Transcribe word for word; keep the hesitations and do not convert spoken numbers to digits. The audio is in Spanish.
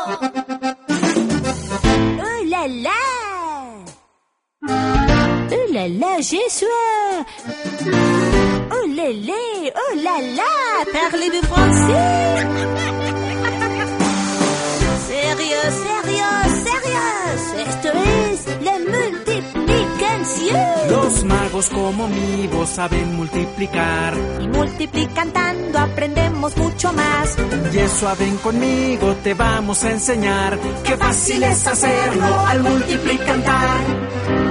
Oh là là! Oh là là, j'ai soif! Oh là là! Oh là là! Parlez-vous français? Sérieux, sérieux, sérieux! Esto es la multiplicación. Los magos como mi voz saben multiplicar. Y multiplicando aprendemos mucho más. Y eso ven conmigo, te vamos a enseñar. Qué fácil es hacerlo al multiplicar.